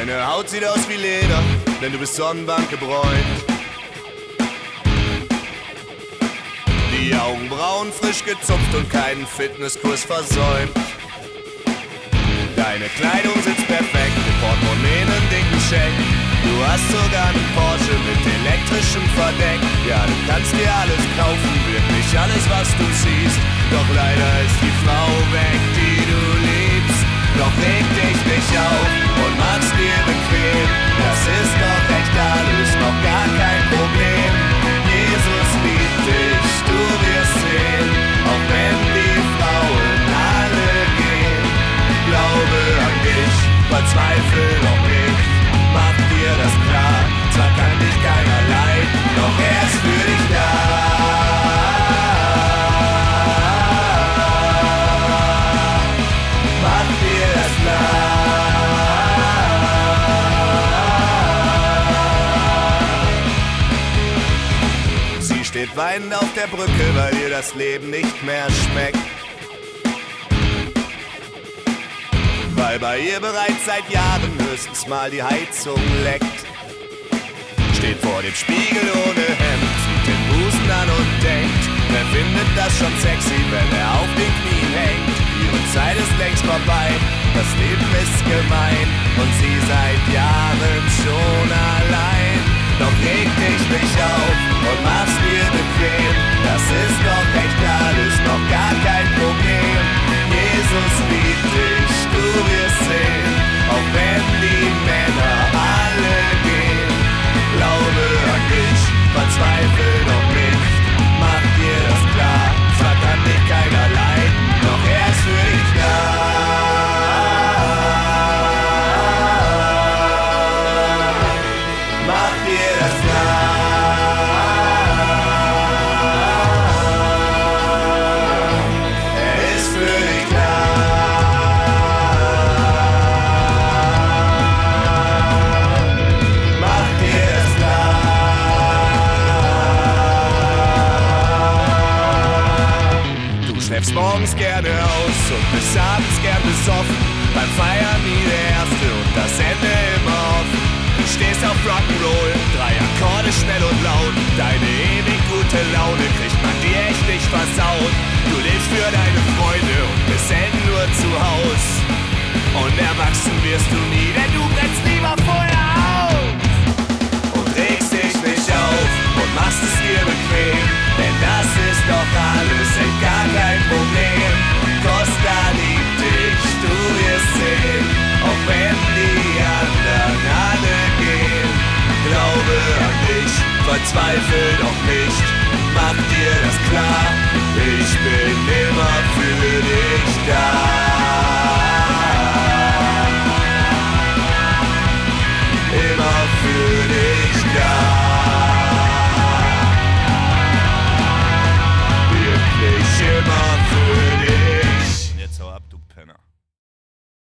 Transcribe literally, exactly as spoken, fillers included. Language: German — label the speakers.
Speaker 1: Deine Haut sieht aus wie Leder, denn du bist Sonnenbank gebräunt. Die Augenbrauen frisch gezupft und keinen Fitnesskurs versäumt. Deine Kleidung sitzt perfekt, mit Portemonnaie einen dicken Scheck. Du hast sogar einen Porsche mit elektrischem Verdeck. Ja, du kannst dir alles kaufen, wirklich alles, was du siehst. Doch leider ist die Frau weg, die du liebst. Doch reg dich nicht auf und mach's dir bequem. Das ist doch echt alles noch gar kein Problem. Jesus liebt dich, du wirst sehen, auch wenn die Frauen alle gehen. Glaube an dich, verzweifle doch nicht, mach dir das klar. Zwar kann dich keiner leiden, doch er ist für dich da. Mach dir das klar. Sie steht weinend auf der Brücke, weil ihr das Leben nicht mehr schmeckt. Weil bei ihr bereits seit Jahren höchstens mal die Heizung leckt. Steht vor dem Spiegel ohne Hemd, zieht den Busen an und denkt, wer findet das schon sexy, wenn er auf den Knien hängt? Ihre Zeit ist längst vorbei, das Leben ist gemein und sie seit Jahren schon allein. Doch reg dich nicht auf und mach's dir bequem, das ist doch echt alles noch gar kein Problem. Jesus liebt dich, du wirst sehen, auch wenn die Männer alle gehen. Glaube an dich, verzweifle doch nicht, mach dir das klar. Zwar kann dich keiner leiden, doch er ist für dich da. Mach dir das klar. Er ist für dich da. Mach dir das klar. Du schläfst morgens gerne aus und bist abends gern besoffen. Beim Feiern nie der Erste und das Ende immer offen. Du stehst auf Rock'n'Roll, drei Akkorde schnell und laut. Deine ewig gute Laune kriegt man dir echt nicht versaut. Du lebst für deine Freunde und bist selten nur zu Haus. Und erwachsen wirst du nie, denn du brennst lieber vorher auf. Und regst dich nicht auf und machst es dir bequem, denn das ist doch alles echt gar kein Problem. Costa liebt dich, du wirst sehen, auch wenn die anderen alle gehen. Glaube an dich, verzweifle doch nicht, mach dir das klar. Ich bin immer für dich da.